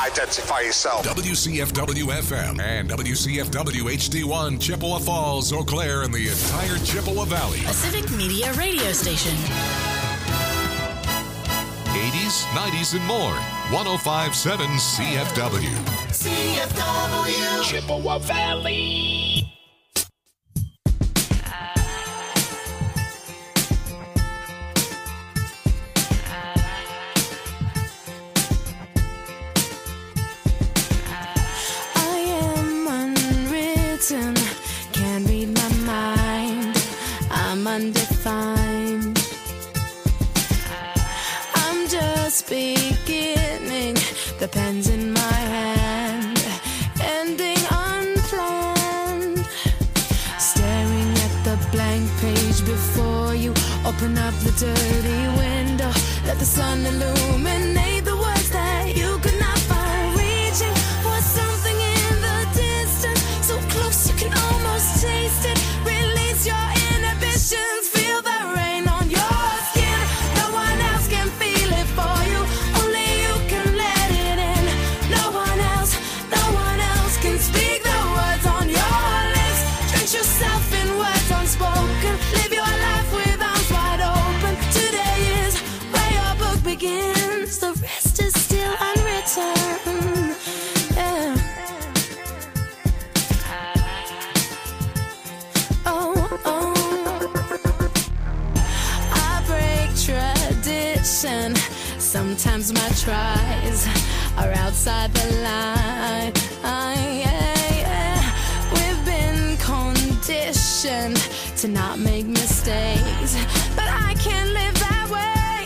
Identify yourself. WCFW-FM and WCFW-HD1, Chippewa Falls, Eau Claire, and the entire Chippewa Valley. A civic media radio station. 80s, 90s, and more. 105.7 CFW. CFW. Chippewa Valley. Can't read my mind, I'm undefined. I'm just beginning, the pen's in my hand, ending unplanned. Staring at the blank page before you, open up the dirty window, let the sun illuminate the words that you could not find. Reaching for something in the distance, so close you can almost taste it. Release your inhibitions, feel the rain on your skin. No one else can feel it for you, only you can let it in. No one else can speak the words on your lips. Drench yourself in words unspoken, live your life with arms wide open. Today is where your book begins, the rest is still unwritten. Yeah. Sometimes my tries are outside the line. We've been conditioned to not make mistakes, but I can't live that way.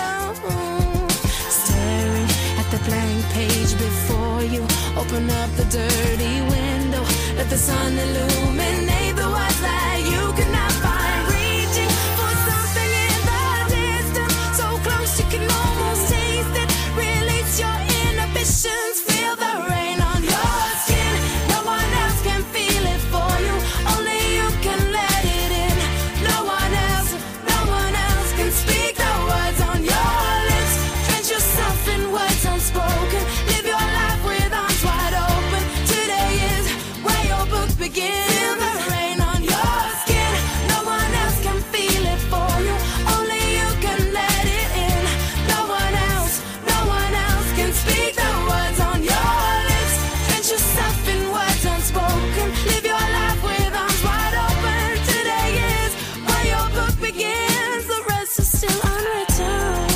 Staring at the blank page before you, open up the dirty window, let the sun illuminate the words that you could not find. Reaching for something in the distance, so close you can almost taste it. Release your inhibitions, feel the rain on your skin. No one else can feel it for you, only you can let it in. No one else can speak the words on your lips. Drench yourself in words unspoken, live your life with arms wide open. Today is where your book begins. Feel the rain on your skin. No one else can feel it for you, only you can let it in. No one else can speak the words on your lips. Drench yourself in words unspoken, live your life with arms wide open. Today is where your book begins, the rest is still unwritten.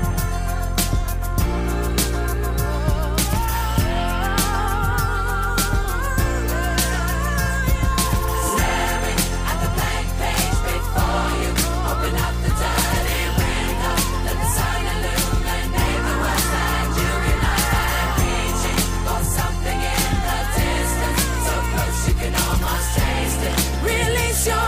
Staring at the blank page before you, open up the dirty window, let the sun illuminate the words that you cannot find. Reaching for something in the distance, so close you can almost taste it. Release your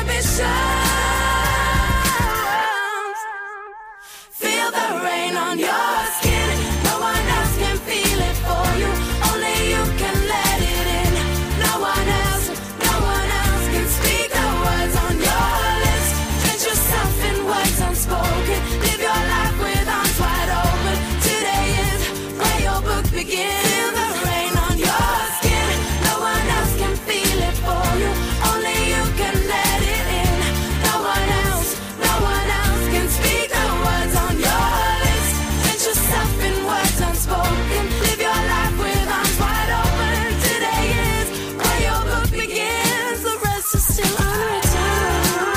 inhibitions, feel the rain on your skin. No one else can feel it for you, only you can let it in. No one else can speak the words on your lips. Drench yourself in words unspoken, live your life with arms wide open. Today is where your book begins. Feel the rain on your skin. No one else can feel it for you, only you can let it in. No one else can speak the words on your lips. Drench yourself in words unspoken, live your life with arms wide open. Today is where your book begins, the rest is still unwritten.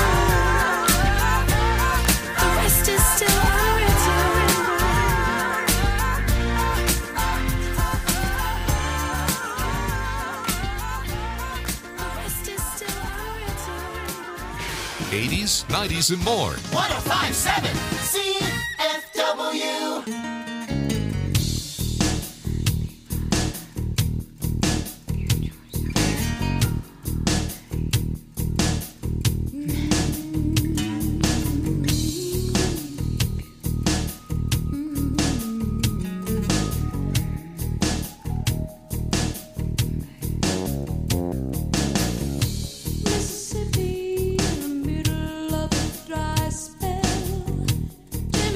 The rest is still unwritten. The rest is still unwritten. 80s, 90s, and more. 105.7 CFW. Mississippi in the middle of a dry spell.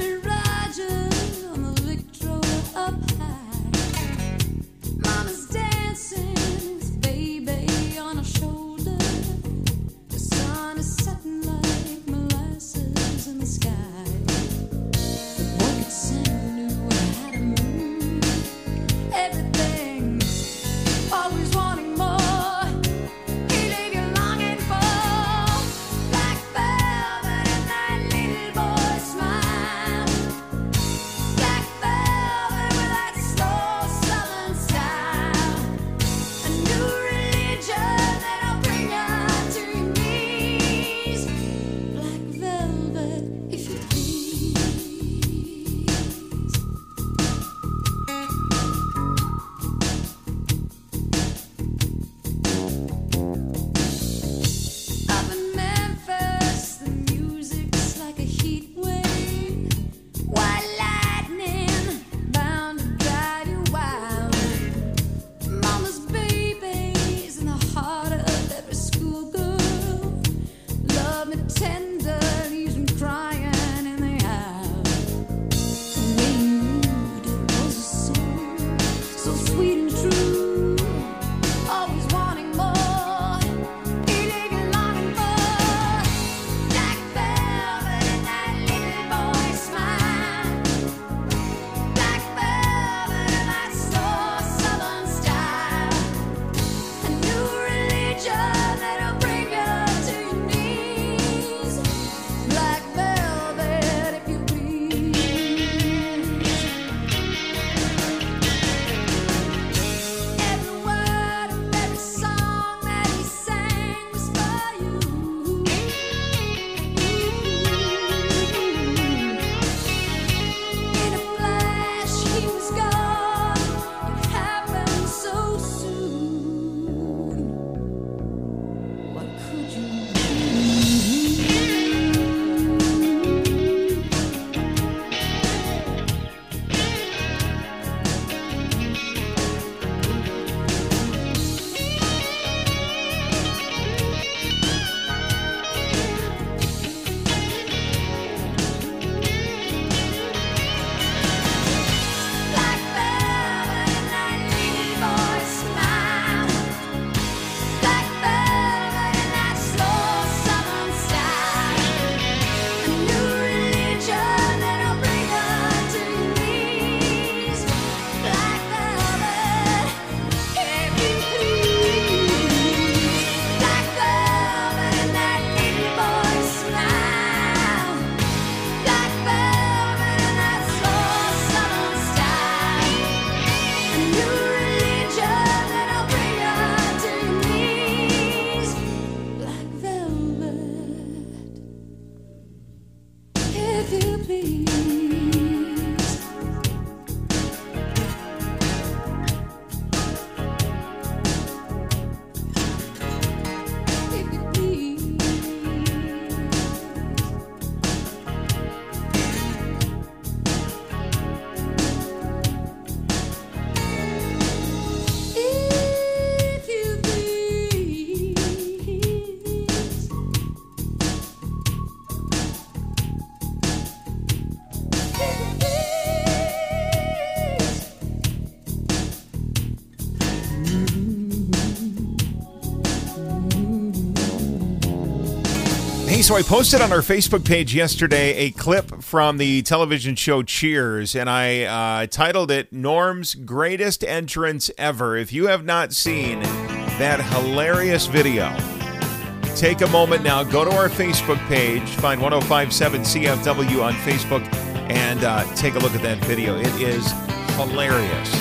Hey, so I posted on our Facebook page yesterday a clip from the television show Cheers, and I titled it Norm's Greatest Entrance Ever. If you have not seen that hilarious video, take a moment now, go to our Facebook page, find 1057 CFW on Facebook, and take a look at that video. It is hilarious.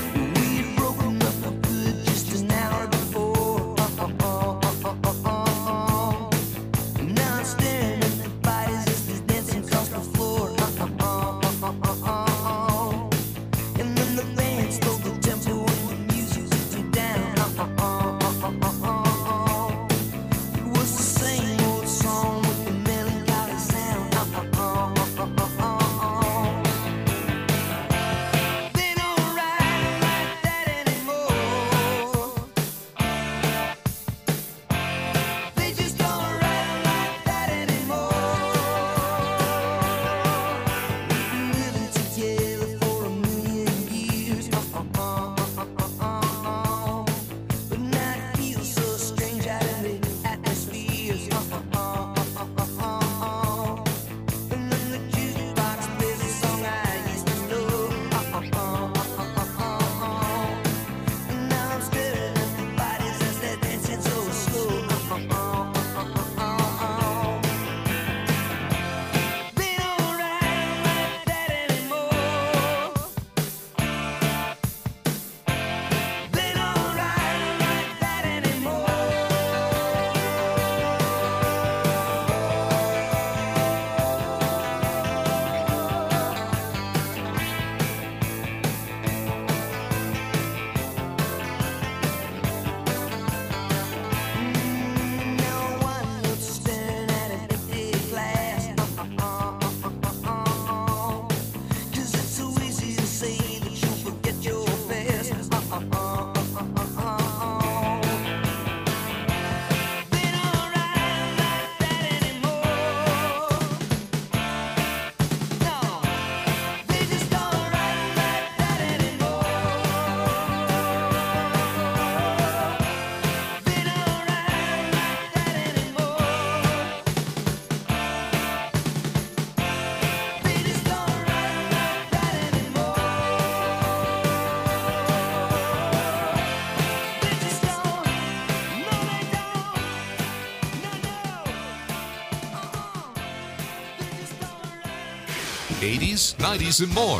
'80s, '90s, and more.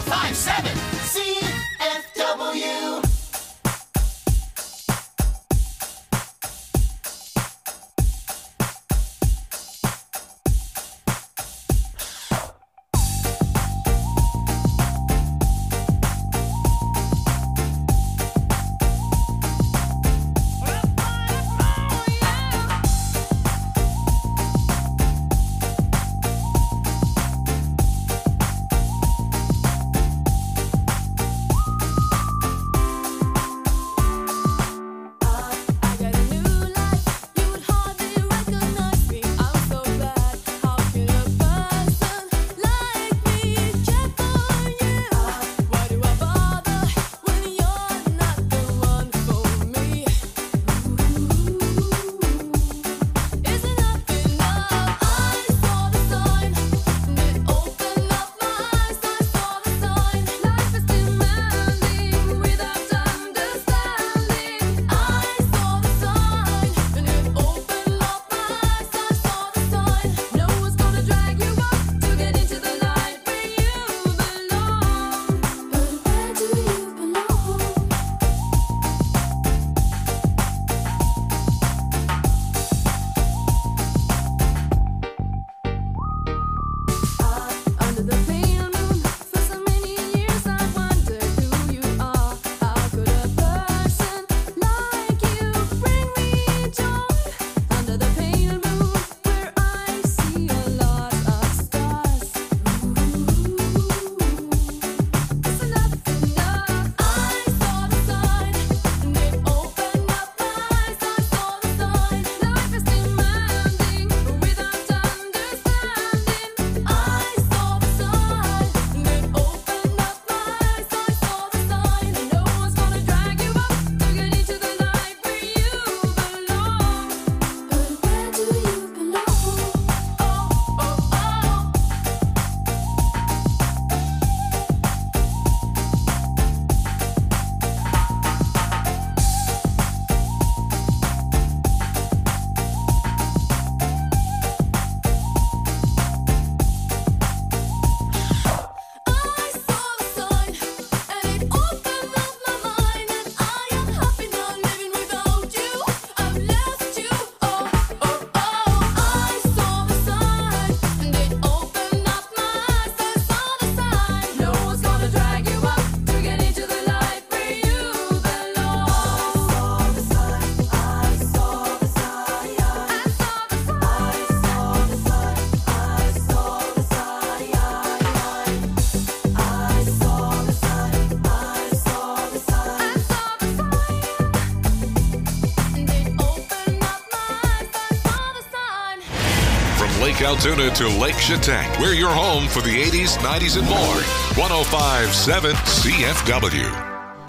1057 CFW. Lake Altoona to Lake Chautauqua. We're your home for the 80s, 90s, and more. 105.7 CFW.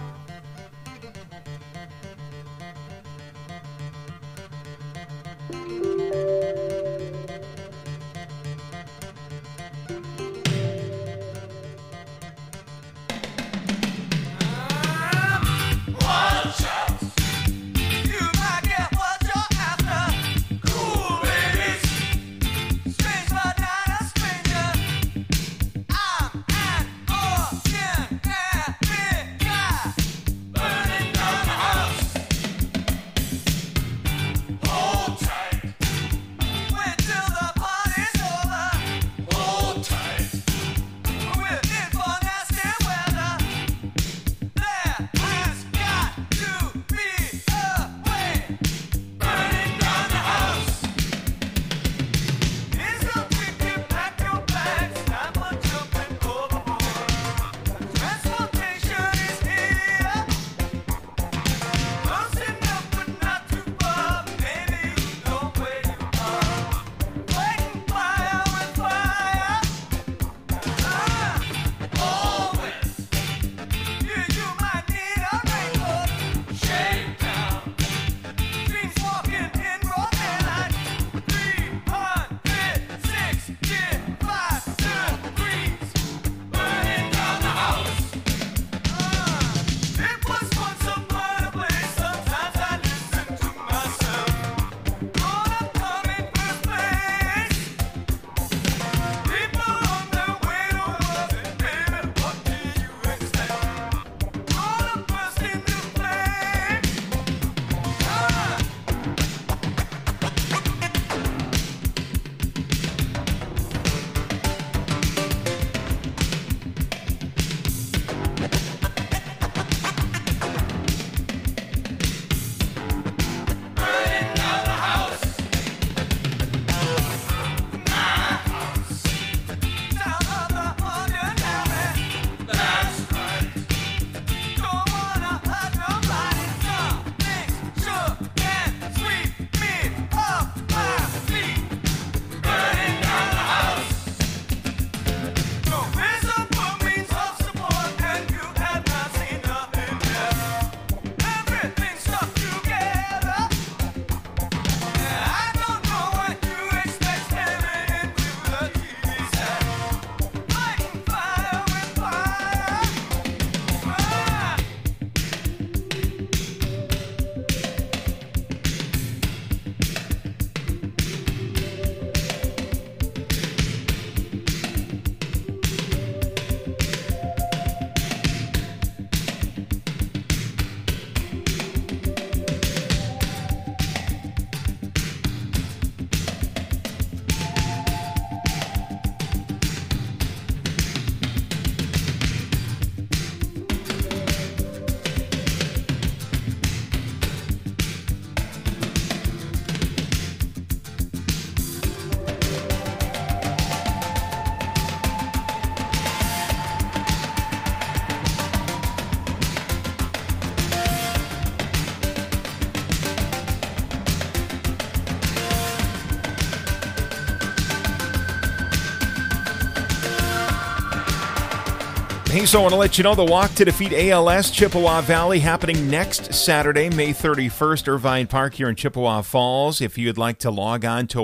Hey, so I want to let you know the Walk to Defeat ALS Chippewa Valley happening next Saturday, May 31st, Irvine Park here in Chippewa Falls. If you'd like to log on to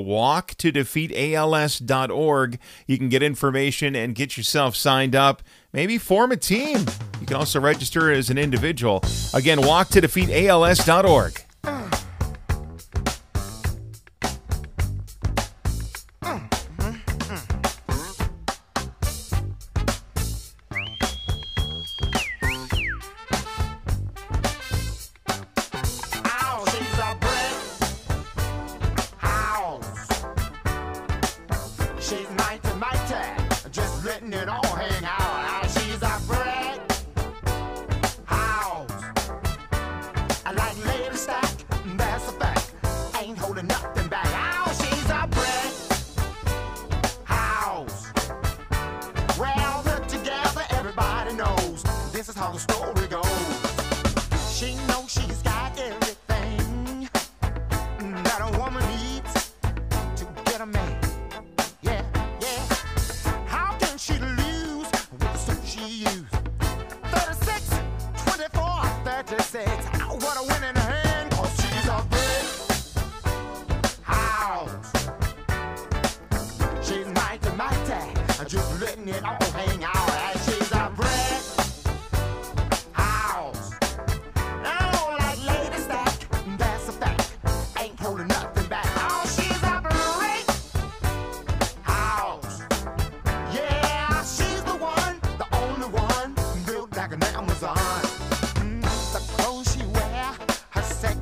walktodefeatals.org, you can get information and get yourself signed up. Maybe form a team. You can also register as an individual. Again, walktodefeatals.org.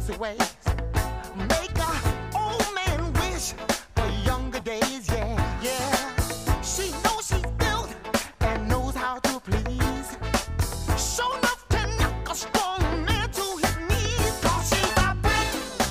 fancy ways. Make a old man wish for younger days, yeah, yeah. She knows she's built and knows how to please. Show enough to knock a strong man to his knees. 'Cause she's a brick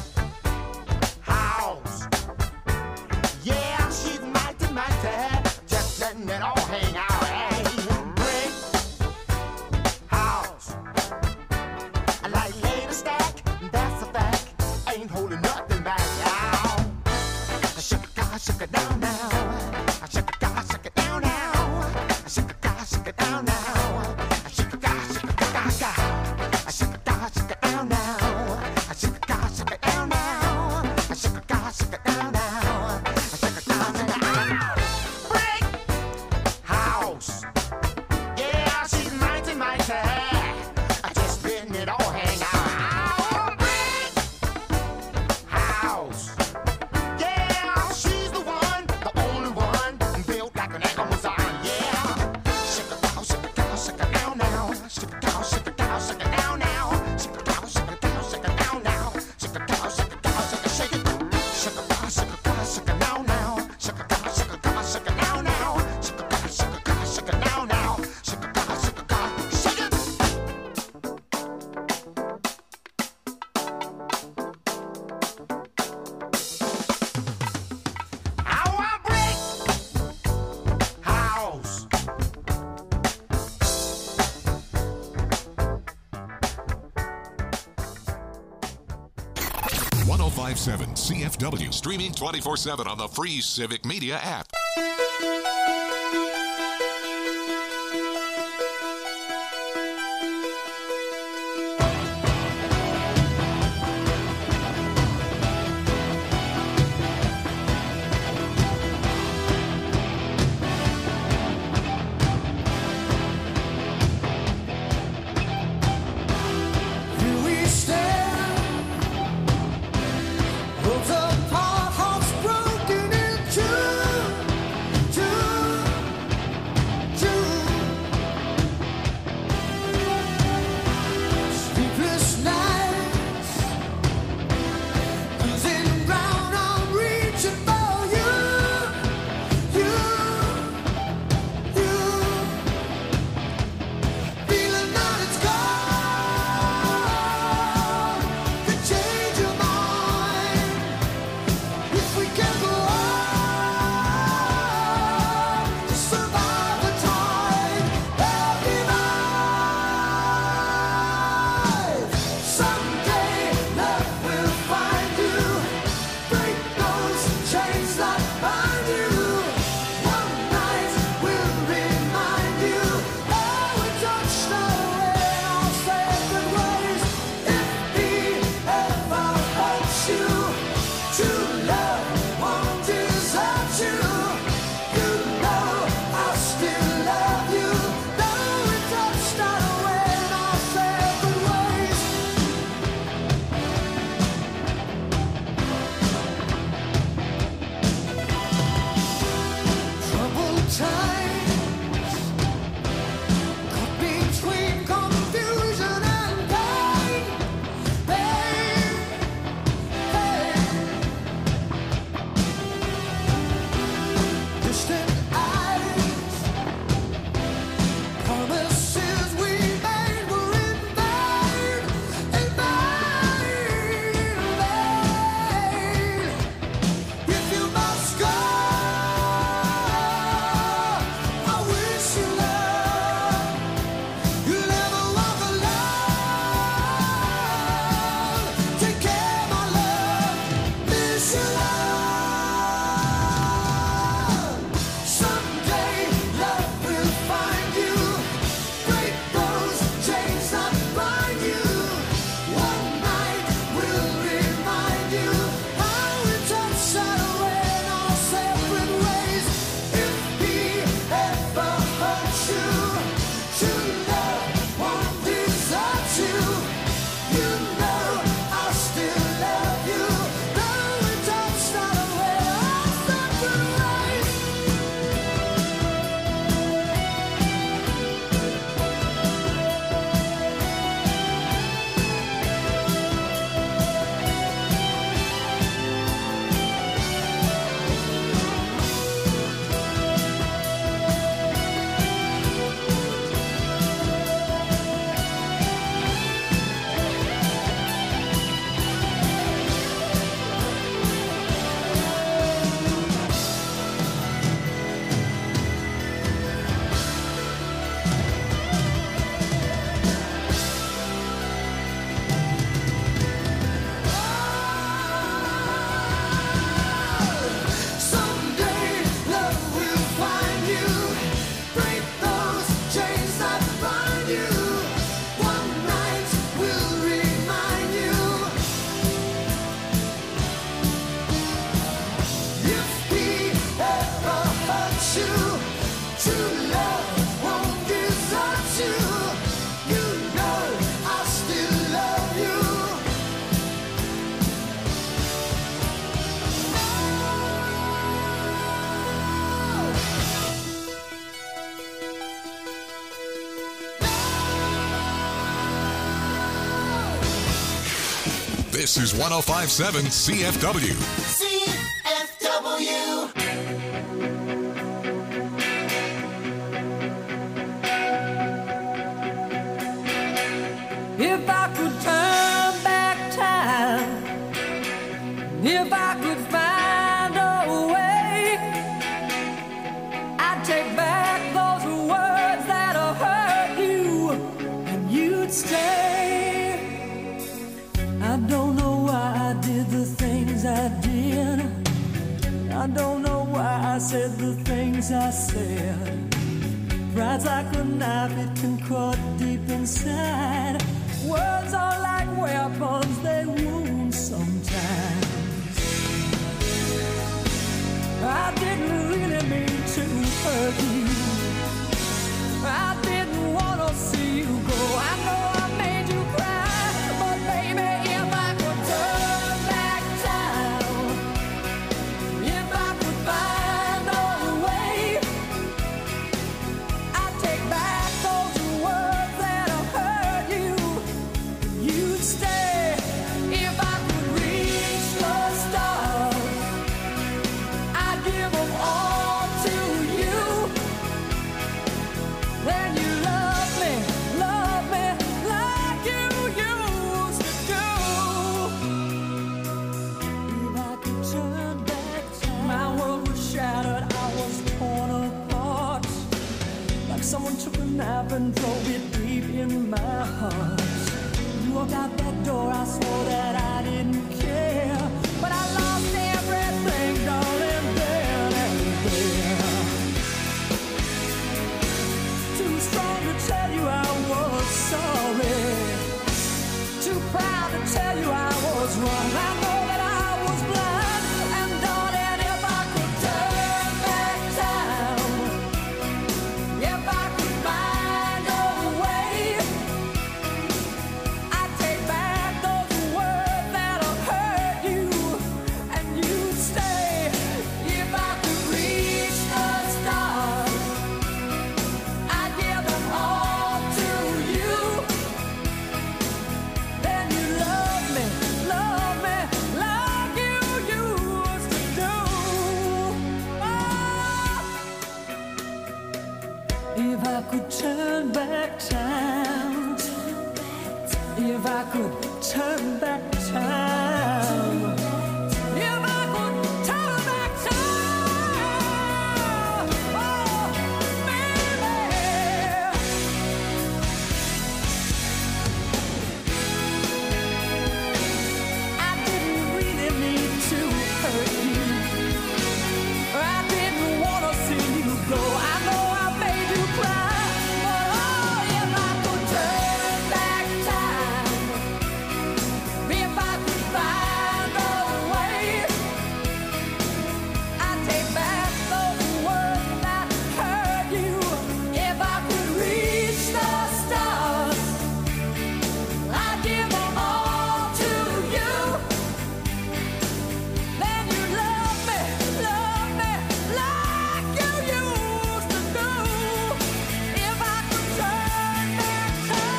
house. Yeah, she's mighty, mighty. Just letting it all hang out. Hey, brick house. I like later stack, that's a fact. Ain't holding nothing back now. Shake it down now. Shake it down now. Shake it down now. Shake it down now. Shake it down now. Shake it down now. Shake it down now. Brick house. Yeah, she's mighty, mighty. Just letting it all hang out. Brick house. Yeah, she's the one, the only one, built like an Amazon. Yeah. Shake it down now. Shake it down now. Shake it down now. Shake it down now. Shake it down now. Shake it. Shake it now now. Shake it down now. Shake it now now. Shake it now now. Shake it. Our brick house. 1057 CFW. Streaming 24/7 on the free Civic Media app. Here we stand, worlds apart, hearts broken in two. This is 105.7 CFW. CFW. If I could turn back time, if I could find a way, I'd take back those words that hurt you, and you'd stay. I don't know why I did the things I did. I don't know why I said the things I said. Pride's like a knife, it can cut deep inside. Words are like weapons, they wound sometimes. I didn't really mean to hurt you. I didn't want to see you go. I know I made you cry, but baby, if I could turn back time, if I could find a way, I'd take back those words that hurt you. You'd stay. If I could reach the stars, I'd give them all to you. Then you love me like you used to do. If I could turn back time, my world was shattered, I was torn apart. Like someone took a knife and drove it deep in my heart. You walked out that door, I swore that I didn't care. But I lost everything, darling, then and there. Too strong to tell you I was sorry. Too proud to tell you I was wrong. I know that I was blind. And darling, if I could turn back time, if I could find a way, I'd take back those words that'll hurt you, and you'd stay. If I could reach the stars, I'd give them all to you. Then you love me like you used to do. Oh. If I could turn back time, if I could turn back time, if I could turn back time, oh, baby. I didn't really mean to hurt you. I didn't want to see you go. I know I made you cry, but oh, if I could turn back time, if I could find a way, I'd take back those words that hurt you. If I could reach the stars, I'd give them all to you. Then you love me like you used to do. If I could turn back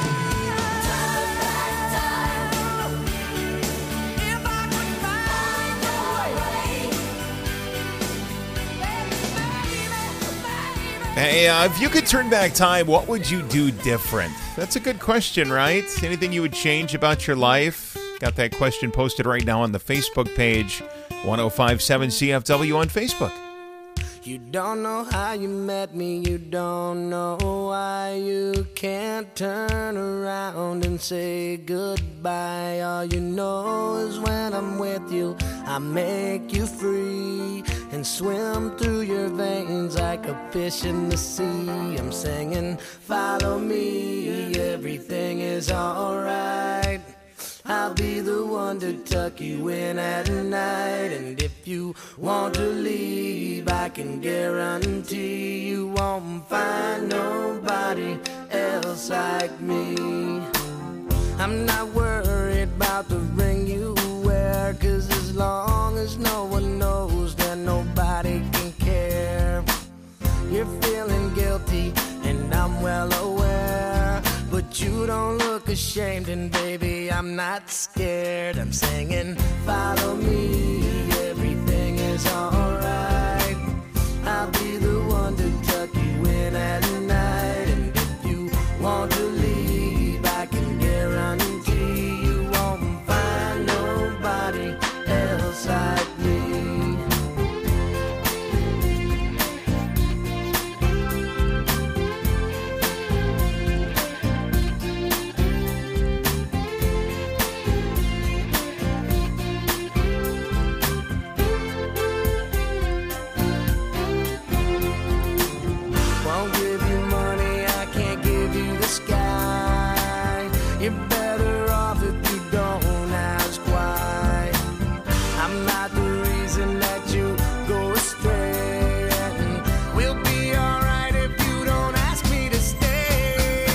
time, if I could find a way, baby. Hey, if you could turn back time, what would you do different? That's a good question, right? Anything you would change about your life? Got that question posted right now on the Facebook page, 1057 CFW on Facebook. You don't know how you met me, you don't know why you can't turn around and say goodbye. All you know is when I'm with you, I make you free and swim through your veins like a fish in the sea. I'm singing, follow me, everything is alright. I'll be the one to tuck you in at night. And if you want to leave, I can guarantee you won't find nobody else like me. I'm not worried about the ring you wear, 'cause as long as no one knows, then nobody can care. You're feeling guilty, and I'm well aware, but you don't look ashamed, and baby, I'm not scared. I'm singing, follow me, everything is alright. I'll be the one to tuck you in at night. And if you want to leave, I can guarantee you won't find nobody else like me. Won't give you money, I can't give you the sky. You're better off if you don't ask why. I'm not the reason that you go astray, and we'll be alright if you don't ask me to stay.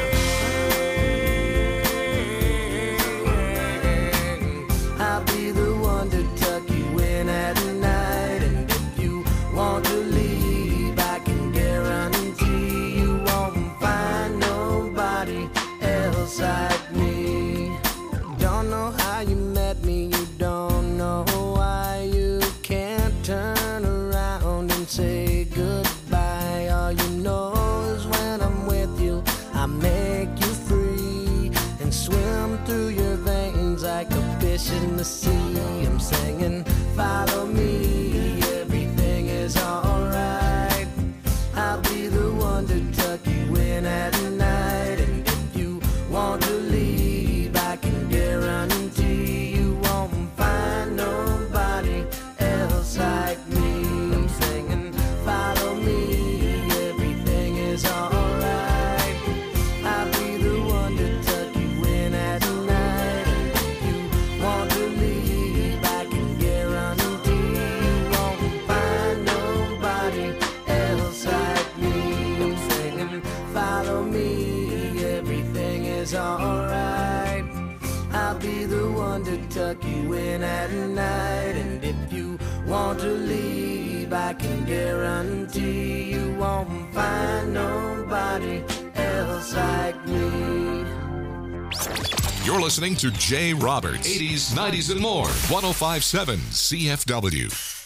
I'll be the one to tuck you in at night, and if you want to leave, I can guarantee you won't find nobody else like me. Don't know how you met me, you don't know why you can't turn around and say goodbye. All you know is when I'm with you, I make you free and swim through your veins like a fish in the sea. I'm singing, follow me, everything is alright. I'll be the one to tuck you in at night, and if you want to leave, I can guarantee you won't find nobody else like me. I'm singing, follow me, everything is alright. I'll be the one to tuck you in at night, and if you want to leave, I can guarantee you won't find nobody else like me. I'm singing, follow me, everything is alright. I'll be the one to tuck you in at night, and if you want to leave, I can guarantee you won't find nobody else like me. You're listening to Jay Roberts, 80s, 90s, and more. 1057 CFW.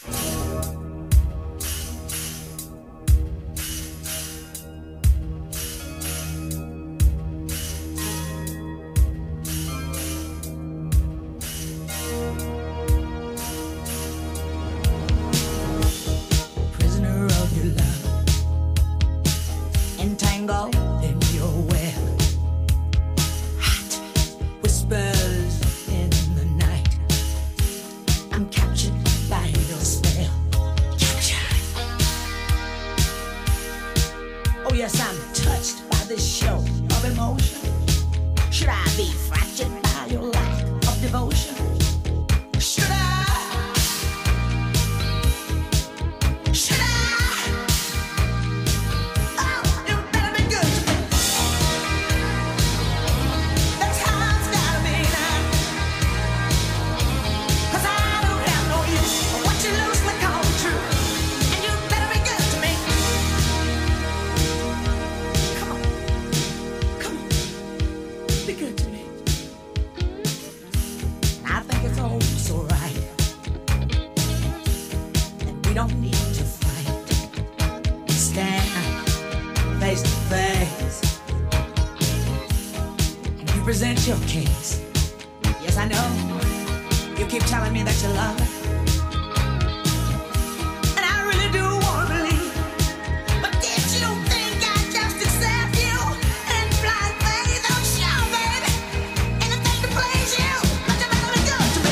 Prisoner of your love, entangled in your web. Hot whispers in the night. I'm captured by your spell. Captured. Oh yes, I'm touched by this show of emotion. Should I be fractured by your lack of devotion? Should I? Should I? Oh, you better be good to me. That's how it's gotta be now. 'Cause I don't have no use for what you loosely call true. And you better be good to me. Come on. Come on. Be good to me. I think it's all so right. And we don't need to fight. Stand face to face. And you present your case. Yes, I know. You keep telling me that you love me. And I really do want to believe. But did you think I'd just accept you and blind faith? Oh, sure, baby. Anything to please you. But you better be good to me.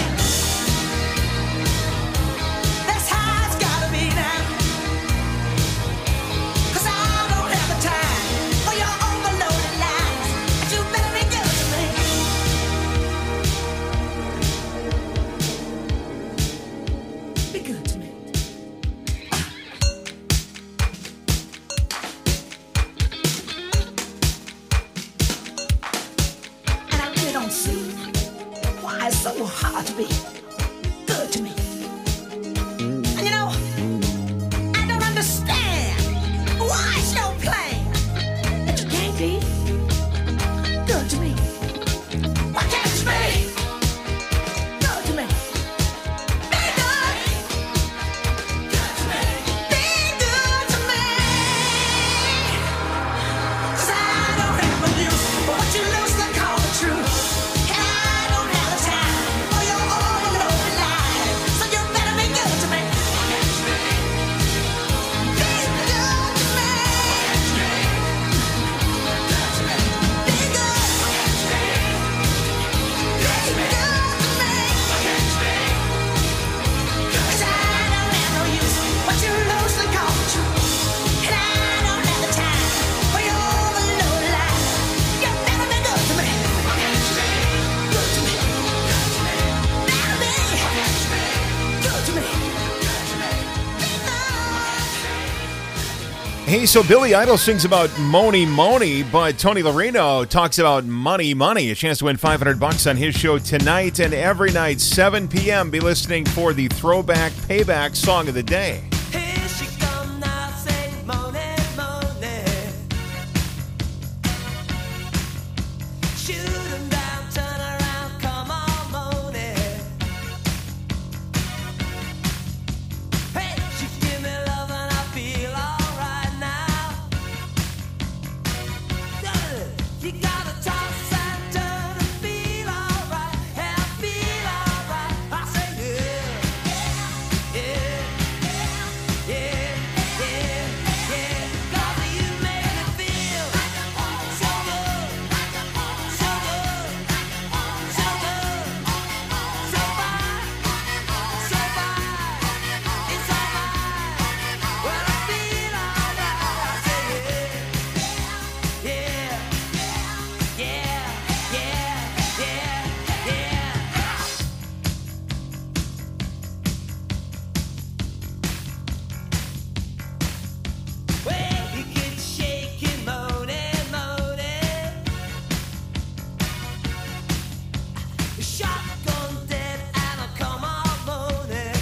That's how it's gotta be now. 'Cause I don't have the time for your overloaded lies. But you better be good to me. Hey, so Billy Idol sings about Moni Moni, but Tony Laredo talks about money money. A chance to win $500 on his show tonight and every night, 7 p.m. Be listening for the Throwback Payback Song of the Day. Here she come now, say money, money. Shoot 'em down, turn around, come on, money. Hey, she give me love and I feel alright now. You gotta toss and turn and feel alright, and I feel alright. I say yeah, yeah, yeah, yeah, yeah. 'Cause you make me feel so good, so good, so good, so fine, so fine. It's alright when I feel alright. I say yeah, yeah, yeah, yeah, yeah. Well, you get shaking, moaning, moaning. Shotgun dead and I come on moaning.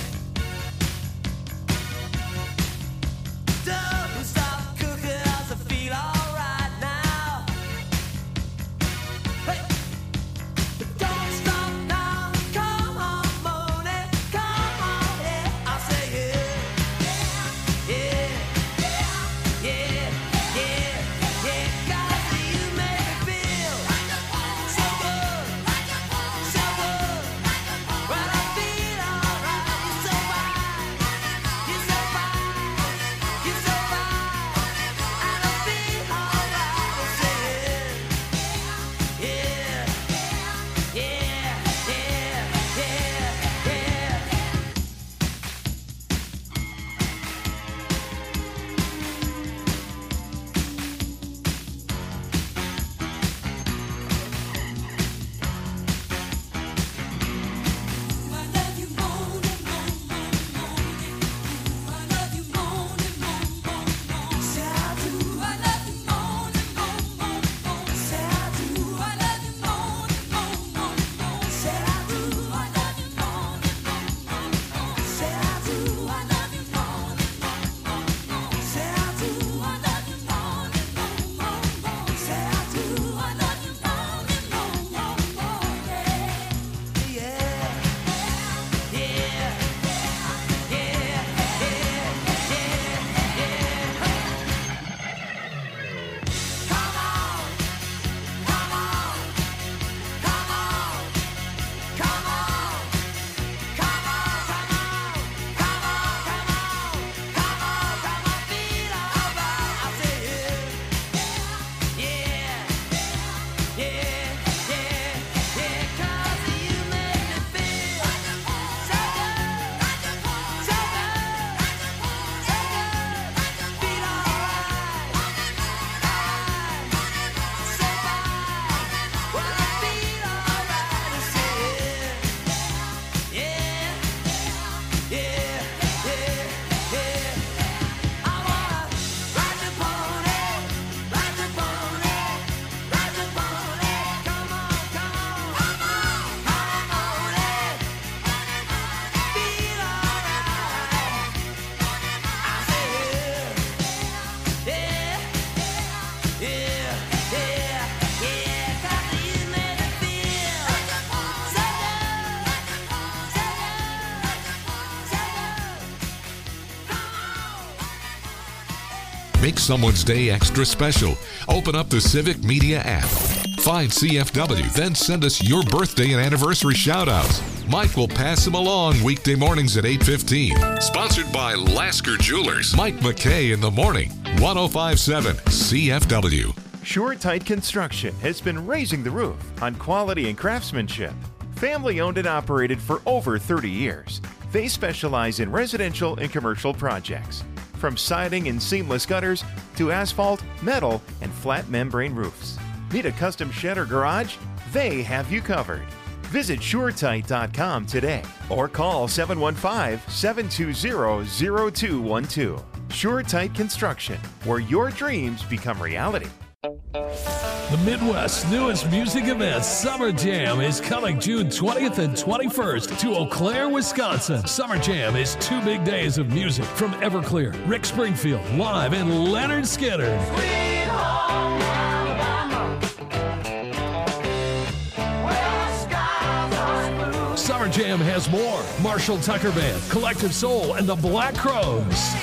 Don't stop cooking as I feel alright now. Hey, don't stop now. Come on, moaning, come on, yeah. I say yeah, yeah. Yeah, yeah, yeah, 'cause you make me feel so good, so good. When I feel alright, you're so fine, you're so fine, you're so fine. And I feel alright, I say yeah, yeah, yeah, yeah, yeah. Make someone's day extra special. Open up the Civic Media app. Find CFW, then send us your birthday and anniversary shout-outs. Mike will pass them along weekday mornings at 8:15. Sponsored by Lasker Jewelers. Mike McKay in the morning. 105.7 CFW. SureTight Construction has been raising the roof on quality and craftsmanship. Family owned and operated for over 30 years. They specialize in residential and commercial projects, from siding and seamless gutters to asphalt, metal, and flat membrane roofs. Need a custom shed or garage? They have you covered. Visit SureTight.com today or call 715-720-0212. Sure Tight Construction, where your dreams become reality. The Midwest's newest music event, Summer Jam, is coming June 20th and 21st to Eau Claire, Wisconsin. Summer Jam is 2 big days of music from Everclear, Rick Springfield, live, and Leonard Skinner. Sweet home Alabama, where the skies are blue. Summer Jam has more. Marshall Tucker Band, Collective Soul, and the Black Crowes.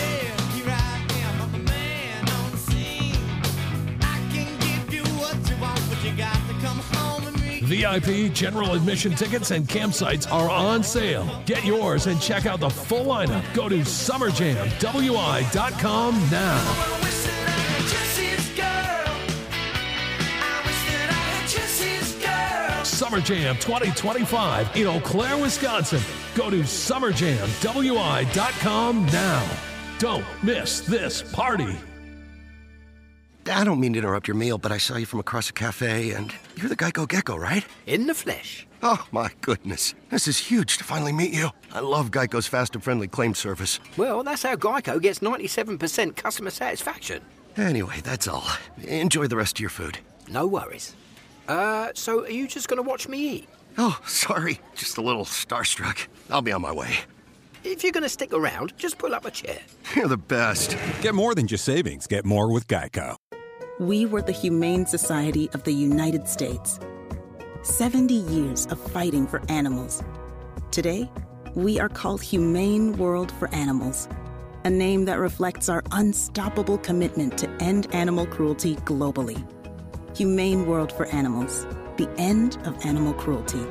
VIP, general admission tickets, and campsites are on sale. Get yours and check out the full lineup. Go to summerjamwi.com now. Summer Jam 2025 in Eau Claire, Wisconsin. Go to summerjamwi.com now. Don't miss this party. I don't mean to interrupt your meal, but I saw you from across a cafe, and you're the Geico Gecko, right? In the flesh. Oh, my goodness. This is huge to finally meet you. I love Geico's fast and friendly claim service. Well, that's how Geico gets 97% customer satisfaction. Anyway, that's all. Enjoy the rest of your food. No worries. So are you just going to watch me eat? Oh, sorry. Just a little starstruck. I'll be on my way. If you're going to stick around, just pull up a chair. You're the best. Get more than just savings. Get more with Geico. We were the Humane Society of the United States. 70 years of fighting for animals. Today, we are called Humane World for Animals, a name that reflects our unstoppable commitment to end animal cruelty globally. Humane World for Animals, the end of animal cruelty.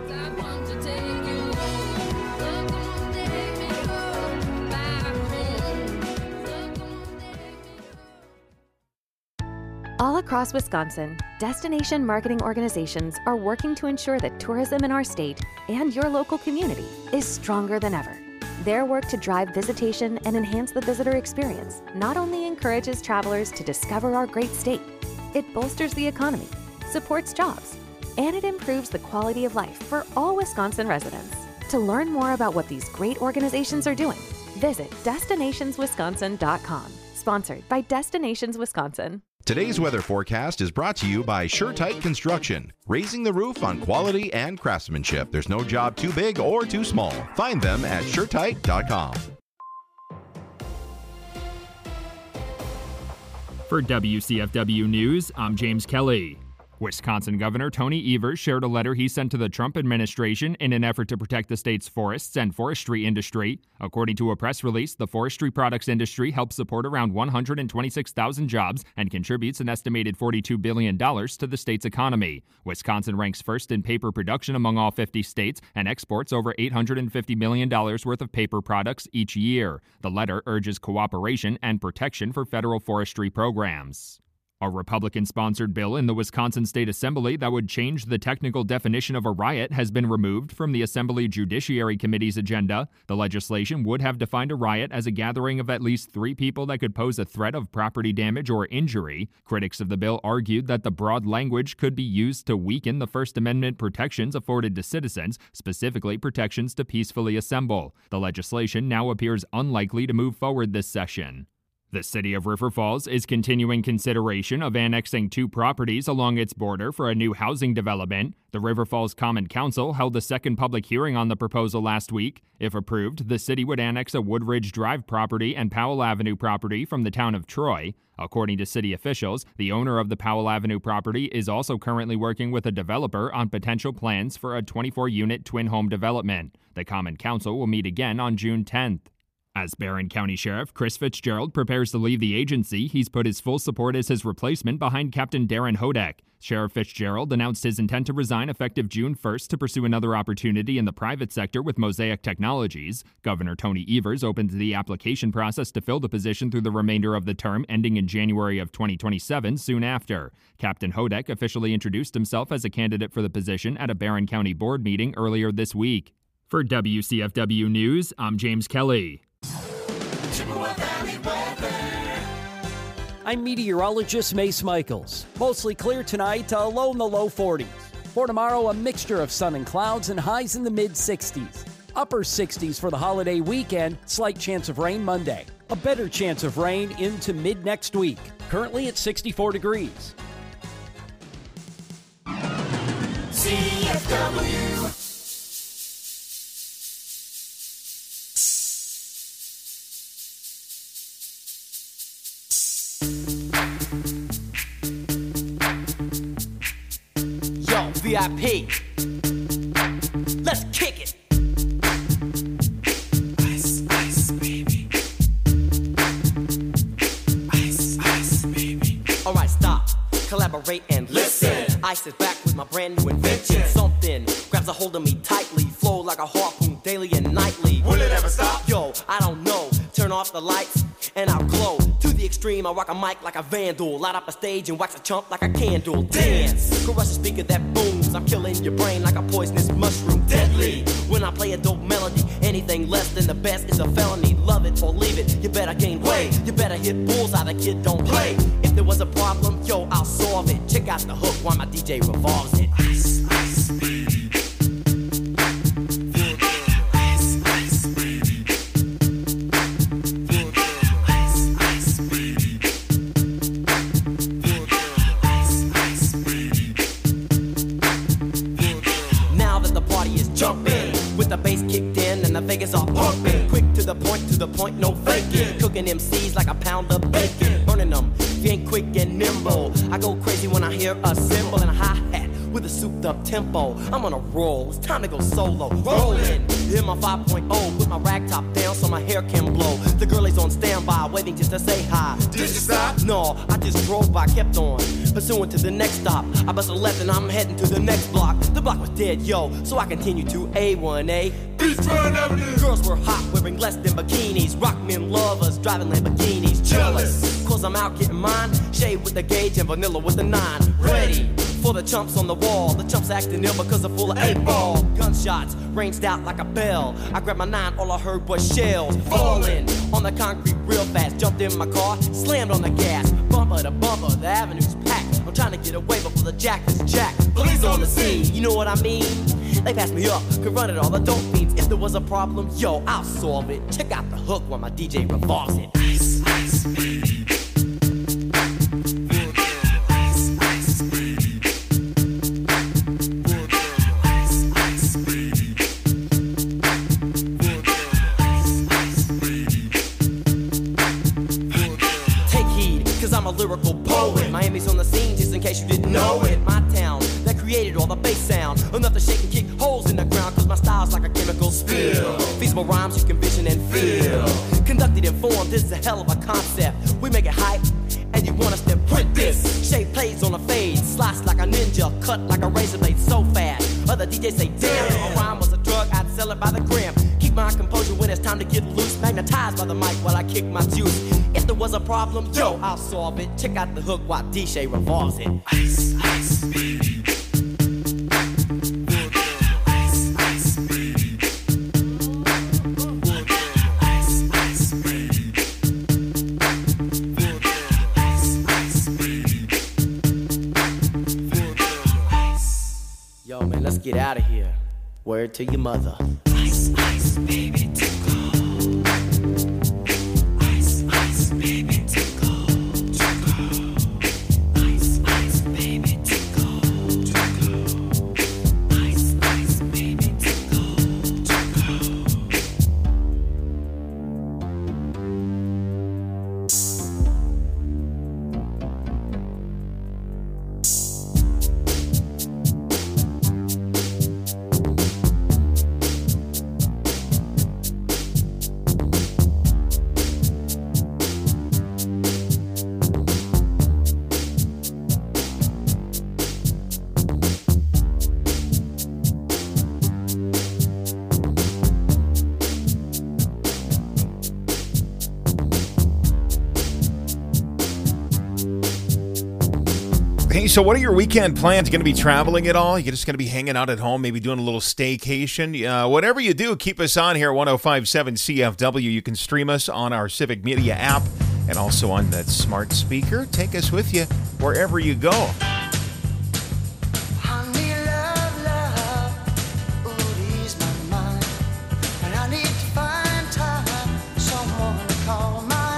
All across Wisconsin, destination marketing organizations are working to ensure that tourism in our state and your local community is stronger than ever. Their work to drive visitation and enhance the visitor experience not only encourages travelers to discover our great state, it bolsters the economy, supports jobs, and it improves the quality of life for all Wisconsin residents. To learn more about what these great organizations are doing, visit destinationswisconsin.com. Sponsored by Destinations Wisconsin. Today's weather forecast is brought to you by Sure Tight Construction, raising the roof on quality and craftsmanship. There's no job too big or too small. Find them at suretight.com. For WCFW News, I'm James Kelly. Wisconsin Governor Tony Evers shared a letter he sent to the Trump administration in an effort to protect the state's forests and forestry industry. According to a press release, the forestry products industry helps support around 126,000 jobs and contributes an estimated $42 billion to the state's economy. Wisconsin ranks first in paper production among all 50 states and exports over $850 million worth of paper products each year. The letter urges cooperation and protection for federal forestry programs. A Republican-sponsored bill in the Wisconsin State Assembly that would change the technical definition of a riot has been removed from the Assembly Judiciary Committee's agenda. The legislation would have defined a riot as a gathering of at least 3 people that could pose a threat of property damage or injury. Critics of the bill argued that the broad language could be used to weaken the First Amendment protections afforded to citizens, specifically protections to peacefully assemble. The legislation now appears unlikely to move forward this session. The city of River Falls is continuing consideration of annexing 2 properties along its border for a new housing development. The River Falls Common Council held a second public hearing on the proposal last week. If approved, the city would annex a Woodridge Drive property and Powell Avenue property from the town of Troy. According to city officials, the owner of the Powell Avenue property is also currently working with a developer on potential plans for a 24-unit twin home development. The Common Council will meet again on June 10th. As Barron County Sheriff Chris Fitzgerald prepares to leave the agency, he's put his full support as his replacement behind Captain Darren Hodek. Sheriff Fitzgerald announced his intent to resign effective June 1st to pursue another opportunity in the private sector with Mosaic Technologies. Governor Tony Evers opened the application process to fill the position through the remainder of the term, ending in January of 2027 soon after. Captain Hodek officially introduced himself as a candidate for the position at a Barron County board meeting earlier this week. For WCFW News, I'm James Kelly. I'm meteorologist Mace Michaels. Mostly clear tonight, a low in the low 40s. For tomorrow, a mixture of sun and clouds and highs in the mid-60s. Upper 60s for the holiday weekend, slight chance of rain Monday. A better chance of rain into mid next week. Currently at 64 degrees. CFW. Yo, VIP. Let's kick it. Ice, ice, baby. Ice, ice, baby. Alright, stop. Collaborate and listen. I sit back with my brand new invention. Something grabs a hold of me tightly. Flow like a harpoon daily and nightly. Will it ever stop? Yo, I don't know. Turn off the lights and I'll glow. To the extreme, I rock a mic like a vandal. Light up a stage and wax a chump like a candle. Dance! Crush a speaker that booms. I'm killing your brain like a poisonous mushroom. Deadly! When I play a dope melody, anything less than the best is a felony. Love it or leave it, you better gain weight. You better hit bullseye, the kid don't play. If there was a problem, yo, I'll solve it. Check out the hook while my DJ revolves it. Ice, ice, baby. The bass kicked in and the Vegas are pumping. Quick to the point, no faking. Cooking MCs like a pound of bacon. Burning them, if you ain't quick and nimble. I go crazy when I hear a cymbal and a hi-hat with a souped up tempo. I'm on a roll, it's time to go solo. Rolling, in my 5.0, put my rag top down so my hair can blow. The girl is on standby, waiting just to say hi. Did you stop? No, I just drove by, kept on pursuing to the next stop. I bust a left and I'm heading to the next block. The block was dead, yo, so I continue to A1A. Beachfront Avenue. Girls were hot, wearing less than bikinis. Rock men lovers, driving Lamborghinis. Jealous, cause I'm out getting mine. Shade with the gauge and vanilla with the 9. Ready for the chumps on the wall. The chumps acting ill because they're full of 8-ball. Gunshots ranged out like a bell. I grabbed my 9, all I heard was shells falling on the concrete real fast. Jumped in my car, slammed on the gas. Bumper to bumper, the avenue's packed. I'm trying to get away before the jack is jacked. Police on the scene, you know what I mean? They passed me up, could run it all, the dope fiends. If there was a problem, yo, I'll solve it. Check out the hook while my DJ revolves it. Ice, ice, baby. I'm a lyrical poet. Miami's on the scene, just in case you didn't know it. My town that created all the bass sound, enough to shake and kick holes in the ground. Cause my style's like a chemical spill. Feasible rhymes you can vision and feel. Conducted in form, this is a hell of a concept. We make it hype, and you want us to print this. Shape plays on a fade, slice like a ninja, cut like a razor blade so fast. Other DJs say, damn, if a rhyme was a drug, I'd sell it by the gram. Keep my composure when it's time to get loose. Magnetized by the mic while I kick my juice. If there was a problem, yo, I'll solve it. Check out the hook while DJ revolves it. Ice, ice, baby. Ice, ice, baby. Ice, ice, baby. Ice, ice, baby. Yo, man, let's get out of here. Word to your mother. Ice, ice, baby, to go. Ice, ice, baby, to go. Ice, ice, baby, to go. Ice, ice, baby, to Hey, so what are your weekend plans? You going to be traveling at all? You're just going to be hanging out at home, maybe doing a little staycation? Whatever you do, keep us on here, 105.7 CFW. You can stream us on our Civic Media app and also on that smart speaker. Take us with you wherever you go. Someone to call my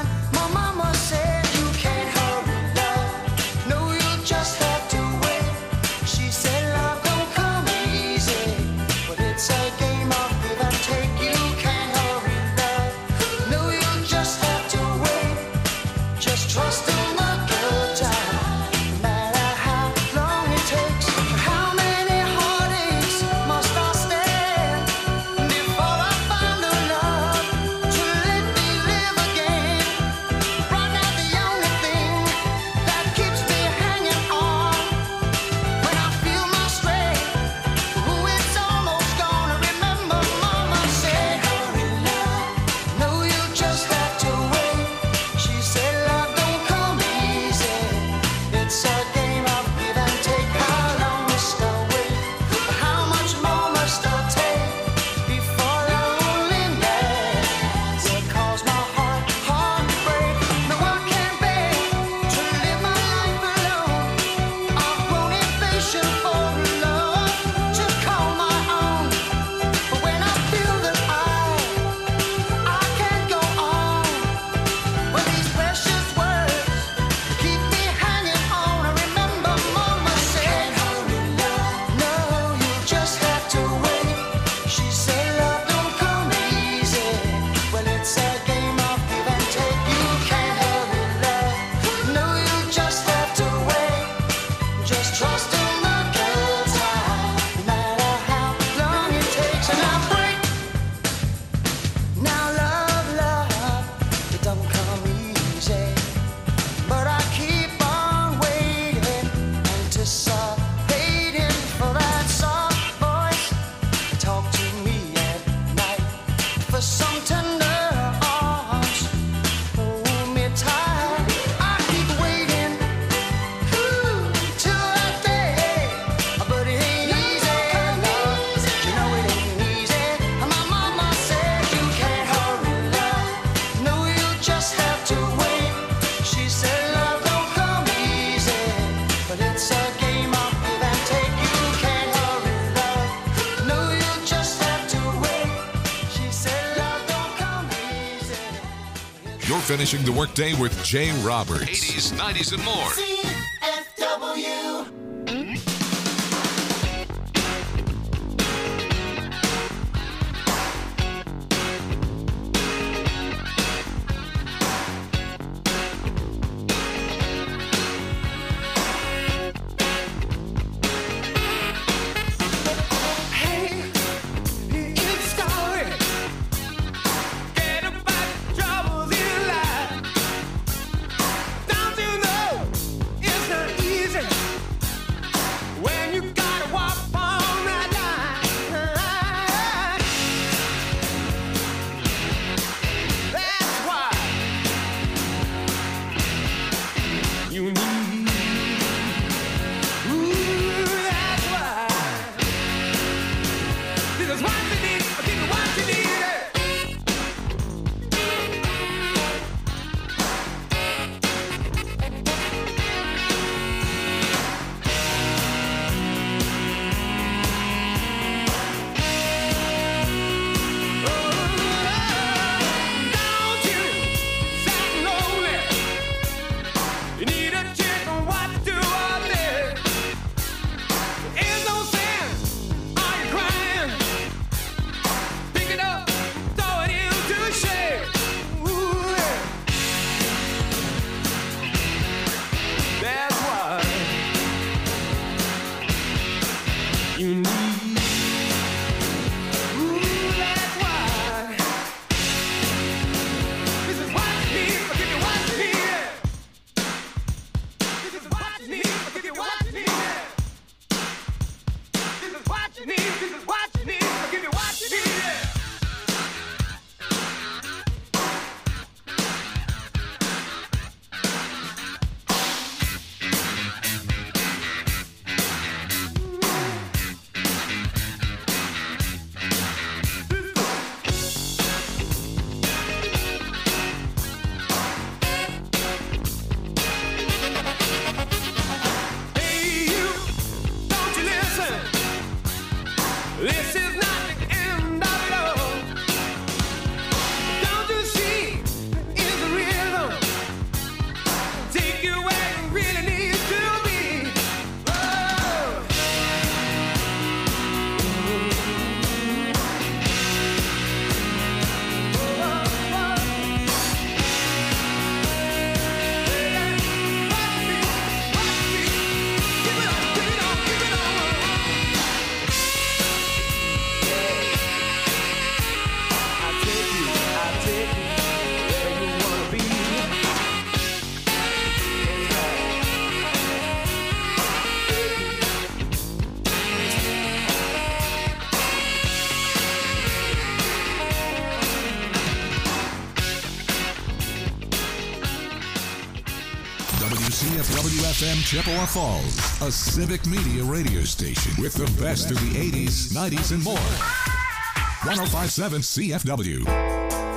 just some tender arms. Hold me tight. I keep waiting till that day, but it ain't easy. No, you know it ain't easy. My mama said you can't hurry love. No, you just have to wait. She said love don't come easy, but it's a game of give and take. You can't hurry love. No, you just have to wait. She said love don't come easy. You're finishing the workday with Jay Roberts. 80s, 90s, and more. CFW. Hey, it's story. Get about troubles in life. Don't you know it's not easy when you gotta walk on that line? That's why you need. Ooh, that's why. This is what you need. I'll give you what you need. Don't you sit lonely? You need a chick on what to do all day. There is no sense. Are you crying? Pick it up, throw it into the shade. Ooh, yeah. That's why you need. Ooh, that's why. This is what you need. I'll give you what you need. This is what you need. I'll give you what you need. This is what you need. This is what you need. I'll give you what you need. Hey, you, don't you listen? This is not the end of it all. Don't you see? It's the rhythm. Take you where you really need to be. Oh. WCFW-FM Chippewa Falls, a civic media radio station with the best of the 80s, 90s, and more. 105.7 CFW.